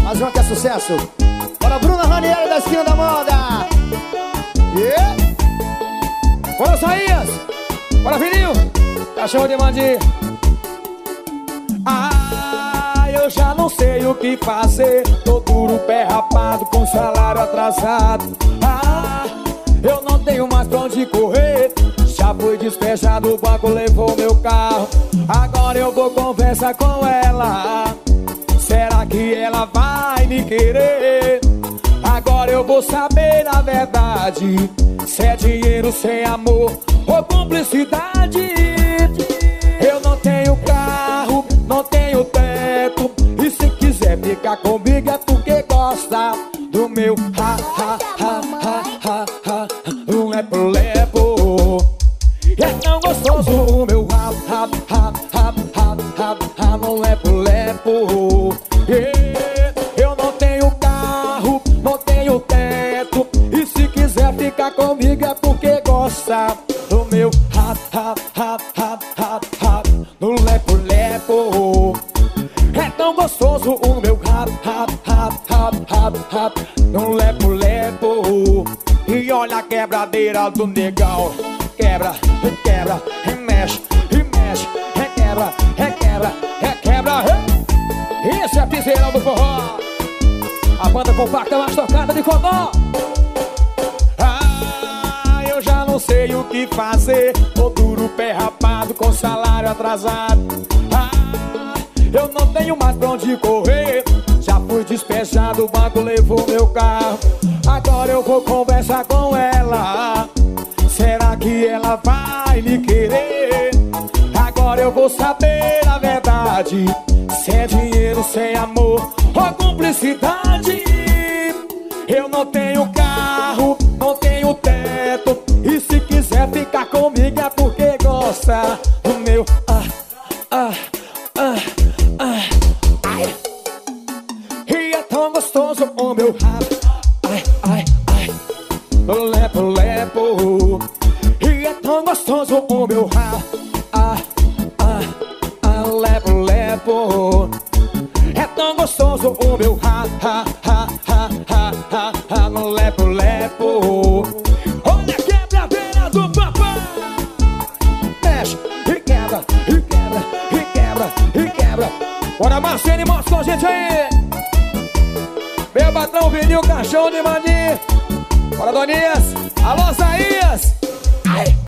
Mais uma que é sucesso. Bora, Bruna Ranieri da Esquina da Moda. Yeah. Bora, Saías. Bora, Vinil. Cachorro de Mandi. Eu já não sei o que fazer. Tô duro, pé rapado, com salário atrasado. Eu não tenho mais pra onde correr. Já fui despejado, o banco levou meu carro. Agora eu vou conversar com ela. Será que ela vai me querer? Agora eu vou saber a verdade. Se é dinheiro, se é amor ou cumplicidade. Eu não tenho carro, não tenho teto. E se quiser ficar comigo é porque gosta do meu um lepo-lepo. É tão gostoso o meu no lepo-lepo. Eu não tenho carro, não tenho teto. E se quiser ficar comigo é porque gosta do meu no lepo-lepo. É tão gostoso o meu no lepo-lepo. E olha a quebradeira do negão. Quebra, requebra, remexe, remexe, requebra, requebra, requebra. Esse é a piseirão do forró. A banda compacta mais tocada de Codó. Eu já não sei o que fazer. Tô duro, pé rapado, com salário atrasado. Eu não tenho mais pra onde correr. Já fui despejado, o banco levou meu carro. Agora eu vou conversar com ela. Será que ela vai me querer? Agora eu vou saber a verdade. Se é dinheiro, se é amor ou cumplicidade. Eu não tenho carro, não tenho teto. E se quiser ficar comigo é porque gosta do meu E é tão gostoso o meu lepo-lepo. E é tão gostoso o meu lepo-lepo. É tão gostoso o meu no lepo-lepo. Olha a quebradeira do papai. Mexe e quebra, e quebra, e quebra, e quebra. Bora, Marcelo, mostra com a gente aí. Meu patrão Vinil, Cachorro de Mandi. Bora, Donias. Alô, Saías.